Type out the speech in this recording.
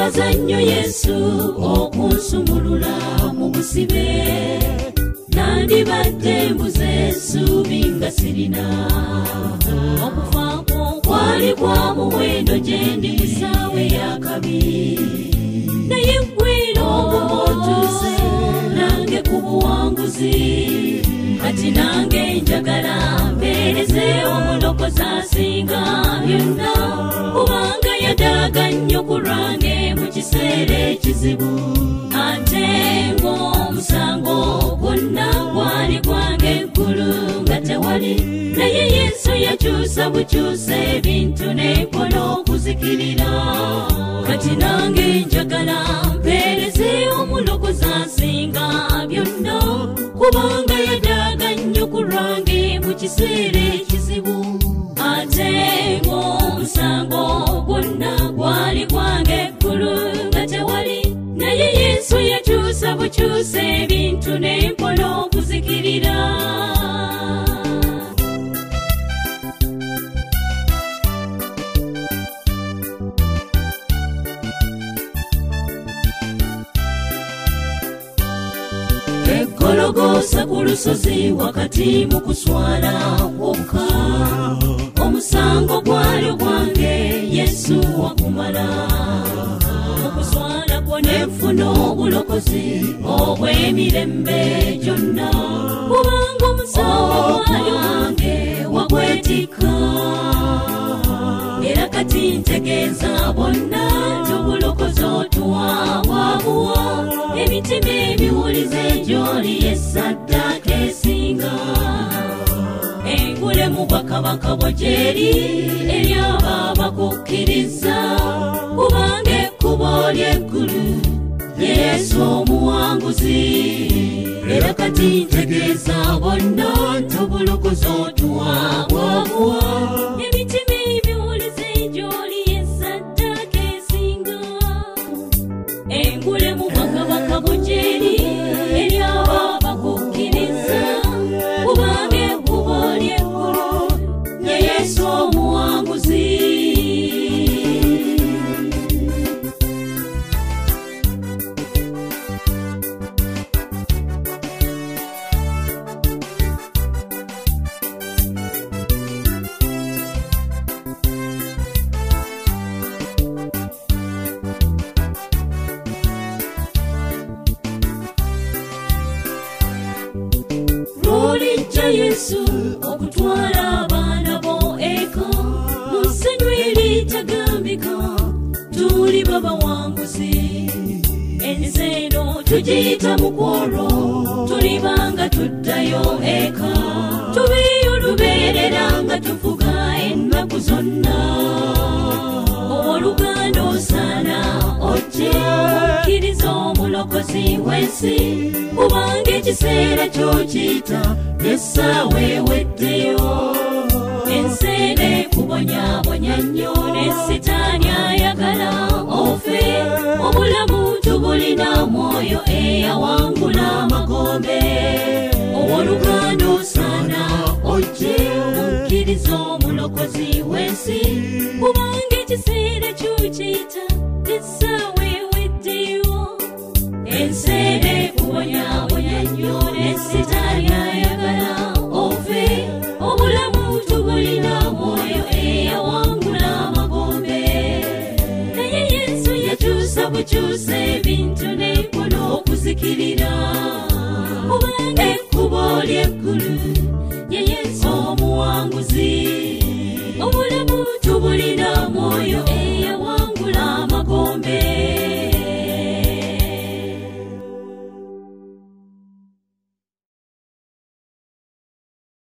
nebaza nnyo Yesu okunsumulula mu busibe nandibadde mbuze essuubi nga sirina okufa kwali kwa muwendo gye ndi mu ssaawa ey'akabi naye ggwe obumootuse nange ku buwanguzi kati nange njagala mpeereze omulokozi asinga byonna kubanga yadaaga nnyo ku lwange mu kiseera ekizibu ate ng'omusango gwonna gwali gwange eggulu nga tewali naye Yesu yakyusa bukyusa ebintu n'empola okuzikirira kati nange njagala mpeereze omulokozi asinga byonna kubanga yadaaga nnyo ku lwange mu kiseera ekizibu ate ng'omusango gwonna gwali gwange eggulu nga tewali naye Yesu yakyusa bukyusa ebintu n'empola okuzikirira Gologoosa ku lusozi wakati mu kuswala kwokka omusango gwali gwange Yesu wakumala okuswala kwo nenfuna obulokozi obw'emirembe gyonna kubanga omusango gwali gwange wagwetikka era kati ntegeeza bonna nti obulokozi otuwa bwabuwa emitima ebiwulize gy'oli esaddaaka esinga engule mu bwakabaka bwo gy'eri eri abo abakukkiriza kubanga ekkubo ly'eggulu Yesu omuwanguzi era kati ntegeeza bonna nti obulokozi otuwa bwabuwa emitima ebiwulize gy'oli esaddaaka esinga engule mu bwakabaka bwo gy'eri eri abo abakukkiriza kubanga ekkubo ly'eggulu ye Yesu omuwanguzi Yesu okutwala abaana bo eka mu ssenyu eritagambika tuli babawanguzi ensi eno tugiyita mukwolo tulibanga tuddayo eka tubeeyo lubeerera nga tufuga ennaku zonna oluganda osaana ojje okkiriza omulokozi w'ensi kubanga ekiseera ky'okiyita n'essaawa eweddeyo ensi eno ekubonyabonya nnyo ne Sitaani ayagala ofe obulamu tubulina mwoyo eyawangula amagombe owooluganda osaana ojje okkiriza omulokozi w'ensi kubanga ekiseera ky'okiyita n'essaawa eweddeyo ensi eno ekubonyabonya nnyo ne Sitaani ayagala ofe obulamu tubulina mwoyo eyawangula amagombe naye Yesu yakyusa bukyusa ebintu n'empola okuzikirira kubanga ekkubo ly'eggulu